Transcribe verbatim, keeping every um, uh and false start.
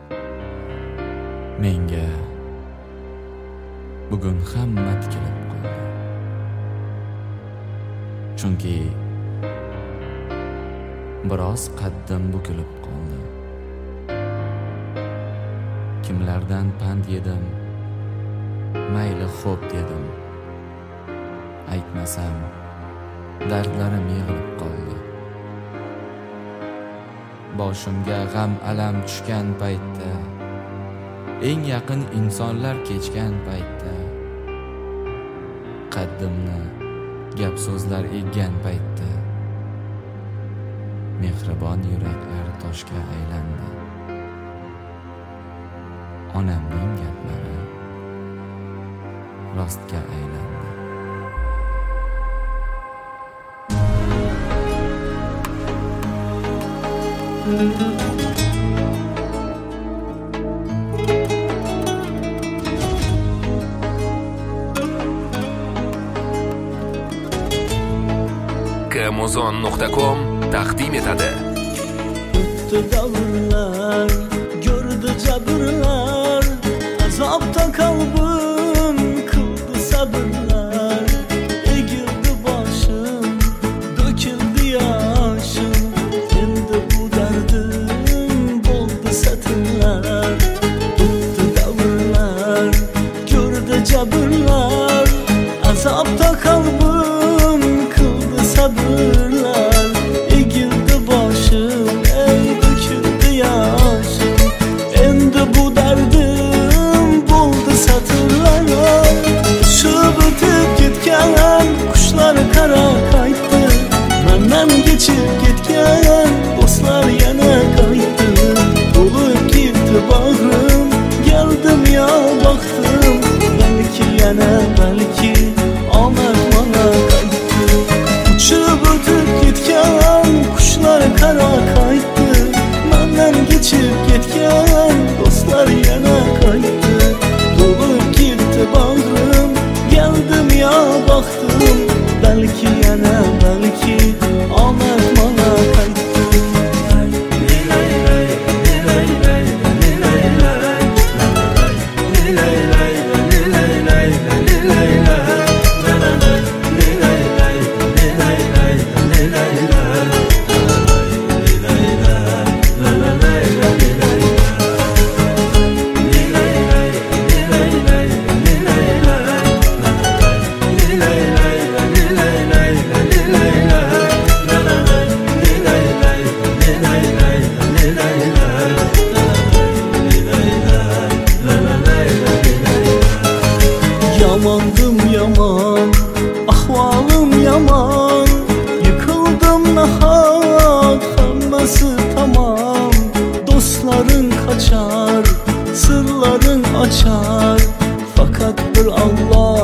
Menga bugun hamma tikilib qoldi. Chunki biroz qaddim bukilib qoldi. Kimlardan pand yedim, mayli xo'p dedim. Aytmasam dardlarim yig'ilib qoldi. Boshimga g'am alam tushgan paytda, eng yaqin insonlar kechgan paytda, qaddimni gap so'zlar eggan paytda, mehribon yuraklar toshga aylandi. Onamning gaplari rostga aylandi. Amazon nuqta com taqdim etadi. O'tdi davrlar, ko'rdi jabrlar, azobda qalbim qildi sabrlar. Egildi boshim, to'kildi yoshim, endi bu dardim bo'ldi satrlar. O'tdi davrlar, ko'rdi jabrlar, azobda qalbim qildi sabrlar. Egildi boshim, ey to'kildi yoshim, endi bu dardim bo'ldi satrlar. Uçup o'tib ketgan qushlar qara qaytdi, mendan kechib ketgan do'stlar yana qaytdi. To'lib ketdi bag'rim, keldim yo baxtim, balki yana balki omad mana qaytdi. Uçup o'tib ketgan qushlar qara qaytdi, mendan kechib ketgan do'stlar yana qaytdi. To'lib ketdi bag'rim, keldim yo baxtim, balki yana balki omad mana qaytdi. Yamandım yaman, ahvalım yaman, yıkıldım nahak, hammasi tamam. Dostların kaçar, sırların açar, fakat bir Allah